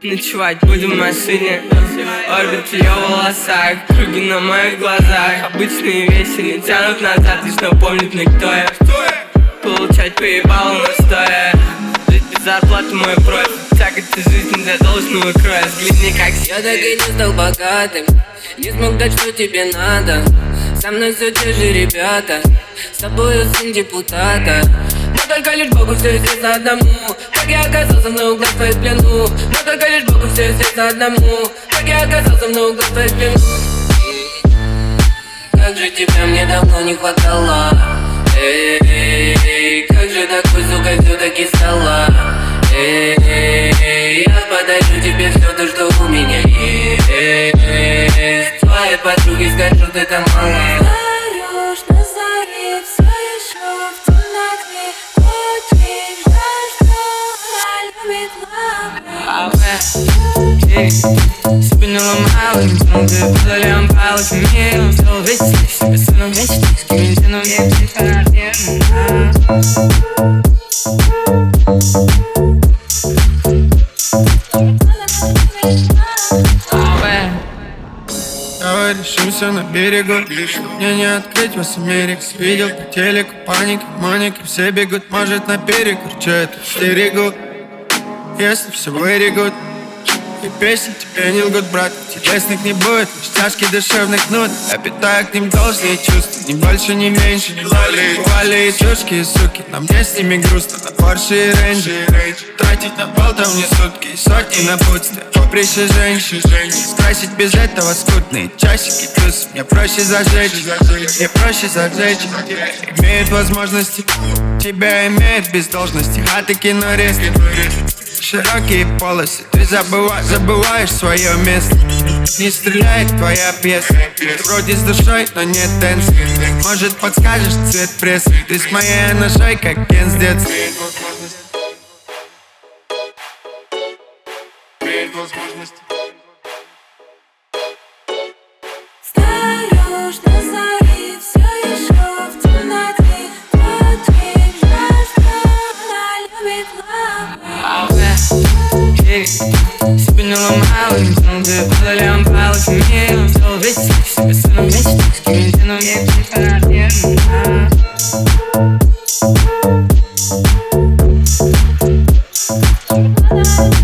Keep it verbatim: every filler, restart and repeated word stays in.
Ночевать будем в машине, орбит в ее волосах, круги на моих глазах. Обычные вещи не тянут назад, лишь напомнит мне, кто я. Получать поебало настоя, жить без зарплаты мой профиль. Тяготы жизни для должного кроя, взгляни как я так и не стал богатым, не смог дать, что тебе надо. Со мной все те же ребята, с тобою сын депутата. Но только лишь Богу все известно одному, как я оказался на углах твоих плену. Но только лишь Богу все известно одному, как я оказался на углах твоих плену. Как же тебя мне давно не хватало. Эй, как же такой, сука, все-таки стала. Эй, я подарю тебе все то, что у меня есть. Твоей подруге скажу, ты там мало. Осторожно, зари, все еще в темноте. Очень жаль, что она любит лапы. Себе не ломала, не трогай, подолям палок миром. Стал вести себе сыном вместе с кементином. Я Давай решимся на берегу, мне не открыть вас Америкс. Видел по телеку паника, моника, все бегут, может на перекур. Че это стерегут, если все вырегут. И песни тебе не лгут, брат, чудесных не будет, лишь тяжкий душевных нот. Я питаю к ним должные чувства, ни больше, ни меньше. Вали и чушки и суки, нам мне с ними грустно. На Порше и Рейнджи, тратить на болтовни сутки и сотни на путстве. Поприще женщин, скрасить без этого скутные часики плюс. Мне проще зажечь, мне проще зажечь. Имеют возможности, тебя имеют без должности. А ты кино резко, широкие полосы, ты забыва, забываешь свое место. Не стреляет твоя пьеса, ты вроде с душой, но нет дэнса. Может подскажешь цвет прессы, ты с моей ножой, как Кен с детства. Осторожно, зари, все еще в темноте. Очень жаль, что она любит лапы. Себе не ломала, не трогай, подолям палок миром. Стал вести себе сыном вместе с кементином. Я